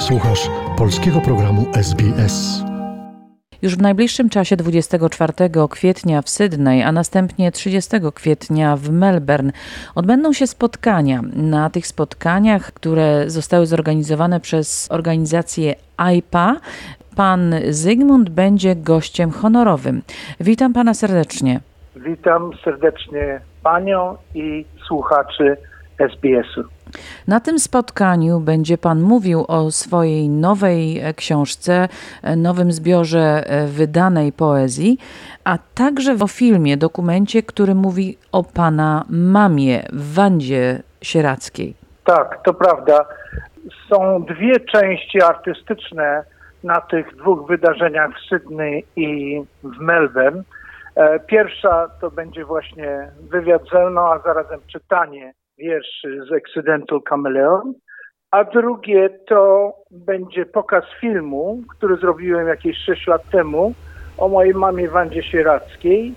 Słuchasz polskiego programu SBS. Już w najbliższym czasie 24 kwietnia w Sydney, a następnie 30 kwietnia w Melbourne odbędą się spotkania. Na tych spotkaniach, które zostały zorganizowane przez organizację AIPA, pan Zygmunt będzie gościem honorowym. Witam pana serdecznie. Witam serdecznie panią i słuchaczy SBS-u. Na tym spotkaniu będzie pan mówił o swojej nowej książce, nowym zbiorze wydanej poezji, a także o filmie, dokumencie, który mówi o pana mamie, Wandzie Sieradzkiej. Tak, to prawda. Są dwie części artystyczne na tych dwóch wydarzeniach w Sydney i w Melbourne. Pierwsza to będzie właśnie wywiad ze mną, a zarazem czytanie wierszy z Accidental Chameleon, a drugie to będzie pokaz filmu, który zrobiłem jakieś 6 lat temu o mojej mamie Wandzie Sieradzkiej,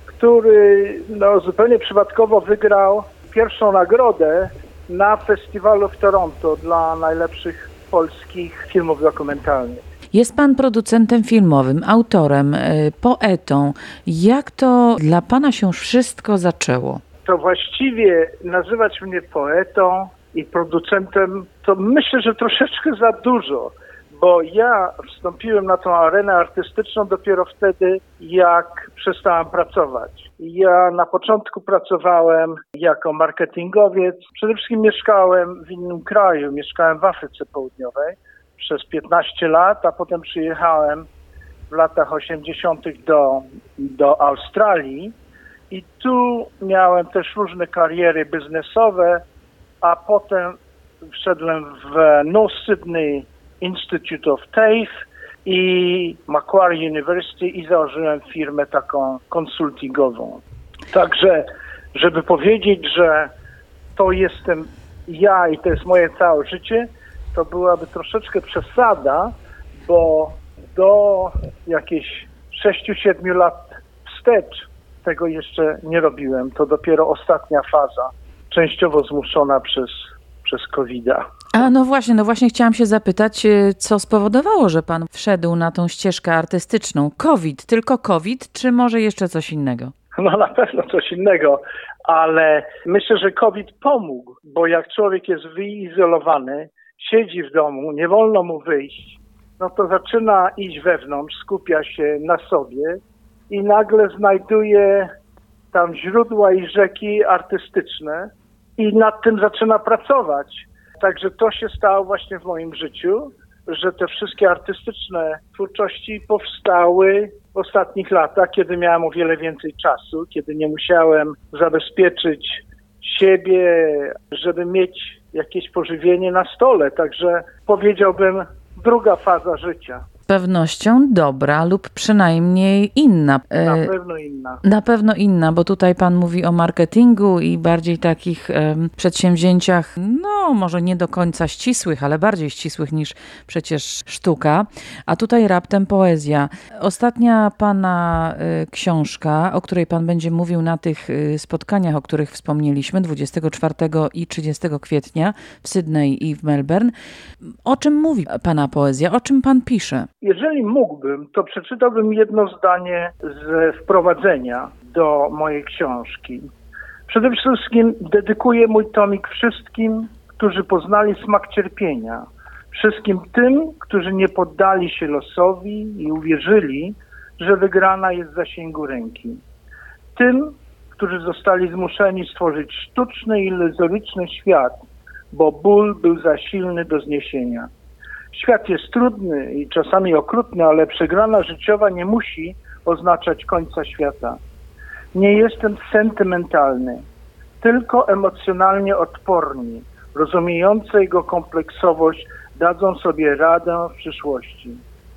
który zupełnie przypadkowo wygrał pierwszą nagrodę na festiwalu w Toronto dla najlepszych polskich filmów dokumentalnych. Jest pan producentem filmowym, autorem, poetą. Jak to dla pana się wszystko zaczęło? To właściwie nazywać mnie poetą i producentem, to myślę, że troszeczkę za dużo, bo ja wstąpiłem na tą arenę artystyczną dopiero wtedy, jak przestałem pracować. Ja na początku pracowałem jako marketingowiec. Przede wszystkim mieszkałem w innym kraju, mieszkałem w Afryce Południowej przez 15 lat, a potem przyjechałem w latach 80. do Australii. I tu miałem też różne kariery biznesowe, a potem wszedłem w North Sydney Institute of TAFE i Macquarie University i założyłem firmę taką konsultingową. Także, żeby powiedzieć, że to jestem ja i to jest moje całe życie, to byłaby troszeczkę przesada, bo do jakieś 6-7 lat wstecz tego jeszcze nie robiłem. To dopiero ostatnia faza, częściowo zmuszona przez COVID-a. No właśnie chciałam się zapytać, co spowodowało, że pan wszedł na tą ścieżkę artystyczną? COVID, tylko COVID, czy może jeszcze coś innego? Na pewno coś innego, ale myślę, że COVID pomógł, bo jak człowiek jest wyizolowany, siedzi w domu, nie wolno mu wyjść, to zaczyna iść wewnątrz, skupia się na sobie i nagle znajduje tam źródła i rzeki artystyczne i nad tym zaczyna pracować. Także to się stało właśnie w moim życiu, że te wszystkie artystyczne twórczości powstały w ostatnich latach, kiedy miałem o wiele więcej czasu, kiedy nie musiałem zabezpieczyć siebie, żeby mieć jakieś pożywienie na stole. Także powiedziałbym, druga faza życia. Z pewnością dobra lub przynajmniej inna. Na pewno inna. Na pewno inna, bo tutaj pan mówi o marketingu i bardziej takich przedsięwzięciach, może nie do końca ścisłych, ale bardziej ścisłych niż przecież sztuka. A tutaj raptem poezja. Ostatnia pana książka, o której pan będzie mówił na tych spotkaniach, o których wspomnieliśmy, 24 i 30 kwietnia w Sydney i w Melbourne. O czym mówi pana poezja? O czym pan pisze? Jeżeli mógłbym, to przeczytałbym jedno zdanie z wprowadzenia do mojej książki. Przede wszystkim dedykuję mój tomik wszystkim, którzy poznali smak cierpienia. Wszystkim tym, którzy nie poddali się losowi i uwierzyli, że wygrana jest w zasięgu ręki. Tym, którzy zostali zmuszeni stworzyć sztuczny i iluzoryczny świat, bo ból był za silny do zniesienia. Świat jest trudny i czasami okrutny, ale przegrana życiowa nie musi oznaczać końca świata. Nie jestem sentymentalny, tylko emocjonalnie odporni, rozumiejący jego kompleksowość dadzą sobie radę w przyszłości.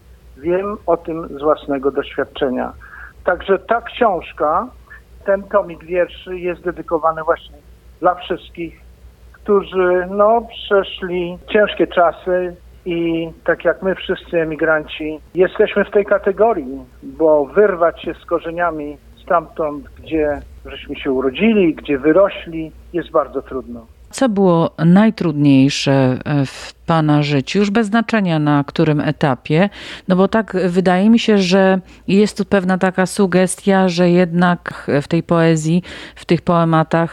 Wiem o tym z własnego doświadczenia. Także ta książka, ten tomik wierszy jest dedykowany właśnie dla wszystkich, którzy przeszli ciężkie czasy, i tak jak my wszyscy emigranci jesteśmy w tej kategorii, bo wyrwać się z korzeniami stamtąd, gdzie żeśmy się urodzili, gdzie wyrośli, jest bardzo trudno. Co było najtrudniejsze w Pana życiu, już bez znaczenia na którym etapie? No bo tak wydaje mi się, że jest tu pewna taka sugestia, że jednak w tej poezji, w tych poematach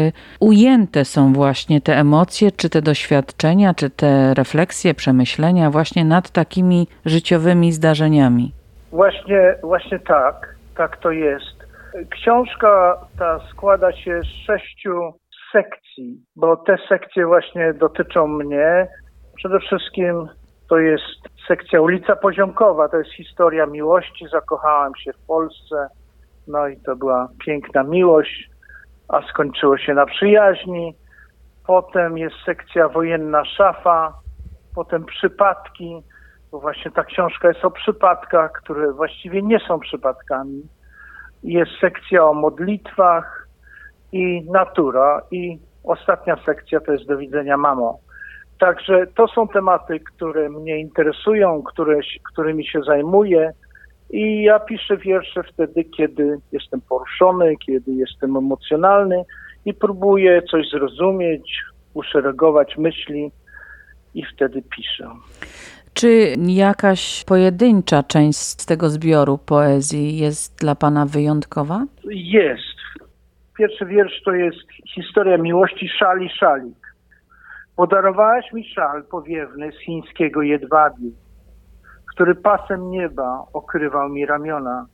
ujęte są właśnie te emocje, czy te doświadczenia, czy te refleksje, przemyślenia właśnie nad takimi życiowymi zdarzeniami. Właśnie tak to jest. Książka ta składa się z 6 sekcji, bo te sekcje właśnie dotyczą mnie. Przede wszystkim to jest sekcja Ulica Poziomkowa, to jest historia miłości. Zakochałem się w Polsce, no i to była piękna miłość, a skończyło się na przyjaźni. Potem jest sekcja Wojenna Szafa, potem Przypadki, bo właśnie ta książka jest o przypadkach, które właściwie nie są przypadkami. Jest sekcja o modlitwach i natura i ostatnia sekcja to jest Do widzenia, mamo. Także to są tematy, które mnie interesują, którymi się zajmuję i ja piszę wiersze wtedy, kiedy jestem poruszony, kiedy jestem emocjonalny i próbuję coś zrozumieć, uszeregować myśli i wtedy piszę. Czy jakaś pojedyncza część z tego zbioru poezji jest dla Pana wyjątkowa? Jest. Pierwszy wiersz to jest historia miłości Szali Szalik. Podarowałaś mi szal powiewny z chińskiego jedwabiu, który pasem nieba okrywał mi ramiona.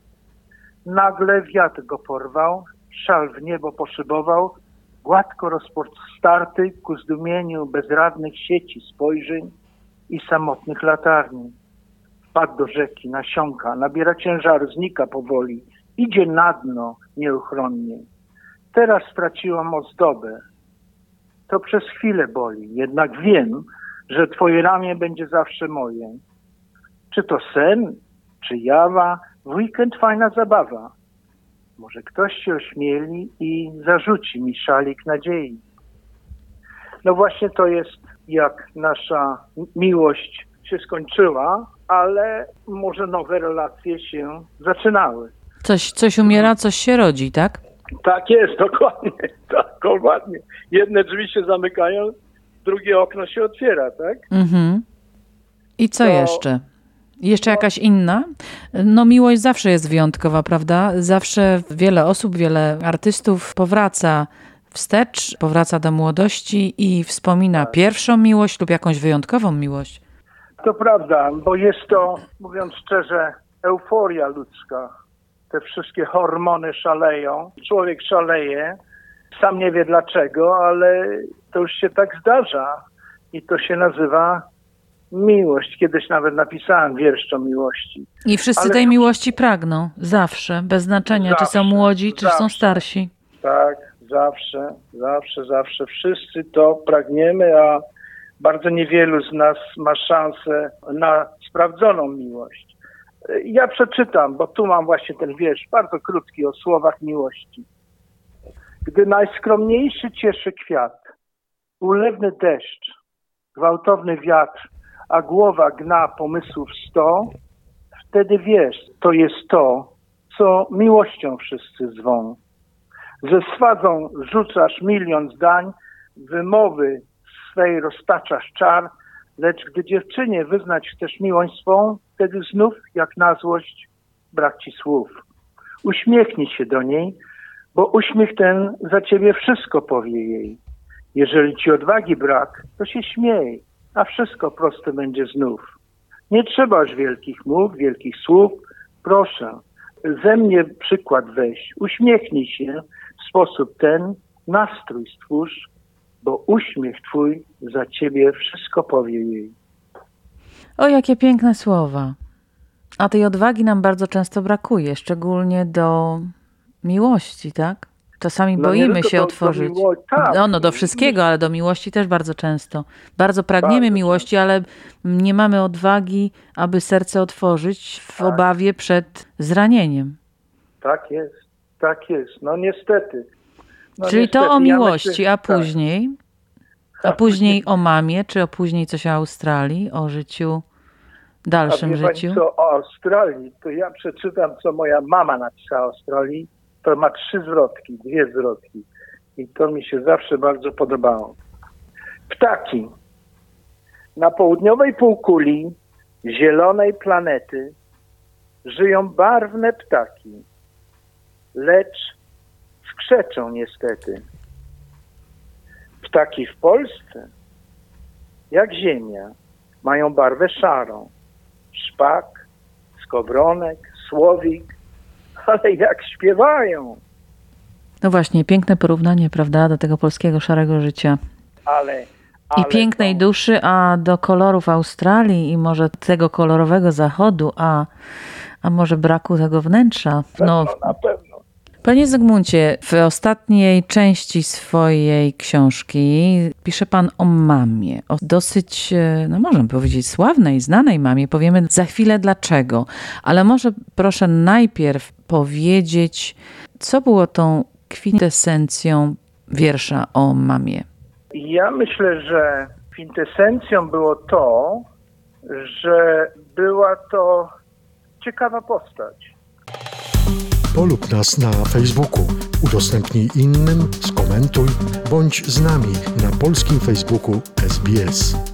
Nagle wiatr go porwał, szal w niebo poszybował, gładko rozpostarty ku zdumieniu bezradnych sieci spojrzeń i samotnych latarni. Wpadł do rzeki, nasiąka, nabiera ciężaru, znika powoli, idzie na dno nieuchronnie. Teraz straciłam ozdobę. To przez chwilę boli, jednak wiem, że twoje ramię będzie zawsze moje. Czy to sen, czy jawa, w weekend fajna zabawa. Może ktoś się ośmieli i zarzuci mi szalik nadziei. No właśnie to jest, jak nasza miłość się skończyła, ale może nowe relacje się zaczynały. Coś umiera, coś się rodzi, tak? Tak jest, dokładnie, tak, dokładnie. Jedne drzwi się zamykają, drugie okno się otwiera, tak? Mhm. I co jeszcze? Jeszcze jakaś inna? No miłość zawsze jest wyjątkowa, prawda? Zawsze wiele osób, wiele artystów powraca wstecz, powraca do młodości i wspomina pierwszą miłość lub jakąś wyjątkową miłość. To prawda, bo jest to, mówiąc szczerze, euforia ludzka. Te wszystkie hormony szaleją, człowiek szaleje, sam nie wie dlaczego, ale to już się tak zdarza i to się nazywa miłość. Kiedyś nawet napisałem wiersz o miłości. I wszyscy tej miłości pragną, zawsze, bez znaczenia, czy są młodzi, czy są starsi. Tak, zawsze. Wszyscy to pragniemy, a bardzo niewielu z nas ma szansę na sprawdzoną miłość. Ja przeczytam, bo tu mam właśnie ten wiersz, bardzo krótki, o słowach miłości. Gdy najskromniejszy cieszy kwiat, ulewny deszcz, gwałtowny wiatr, a głowa gna pomysłów 100, wtedy wiesz, to jest to, co miłością wszyscy zwą. Ze swadzą rzucasz milion zdań, wymowy swej roztaczasz czar, lecz gdy dziewczynie wyznać chcesz miłość swą, wtedy znów, jak na złość, brak ci słów. Uśmiechnij się do niej, bo uśmiech ten za ciebie wszystko powie jej. Jeżeli ci odwagi brak, to się śmiej, a wszystko proste będzie znów. Nie trzeba już wielkich mów, wielkich słów. Proszę, ze mnie przykład weź. Uśmiechnij się w sposób ten, nastrój stwórz, bo uśmiech twój za ciebie wszystko powie jej. O, jakie piękne słowa. A tej odwagi nam bardzo często brakuje, szczególnie do miłości, tak? Czasami boimy się otworzyć. Do wszystkiego, ale do miłości też bardzo często. Bardzo pragniemy miłości, ale nie mamy odwagi, aby serce otworzyć w obawie przed zranieniem. Tak jest. No niestety. Czyli to o miłości, a później? A później o mamie, czy później coś o Australii, o życiu, dalszym życiu? Pani co o Australii, to ja przeczytam, co moja mama napisała o Australii. To ma 2 zwrotki. I to mi się zawsze bardzo podobało. Ptaki. Na południowej półkuli zielonej planety żyją barwne ptaki, lecz skrzeczą niestety. Ptaki w Polsce, jak ziemia, mają barwę szarą. Szpak, skowronek, słowik, ale jak śpiewają. No właśnie, piękne porównanie, prawda, do tego polskiego szarego życia. Ale I pięknej duszy, a do kolorów Australii i może tego kolorowego zachodu, a może braku tego wnętrza. No, na pewno. Panie Zygmuncie, w ostatniej części swojej książki pisze pan o mamie, o dosyć, no możemy powiedzieć, sławnej, znanej mamie. Powiemy za chwilę dlaczego, ale może proszę najpierw powiedzieć, co było tą kwintesencją wiersza o mamie. Ja myślę, że kwintesencją było to, że była to ciekawa postać. Polub nas na Facebooku, udostępnij innym, skomentuj, bądź z nami na polskim Facebooku SBS.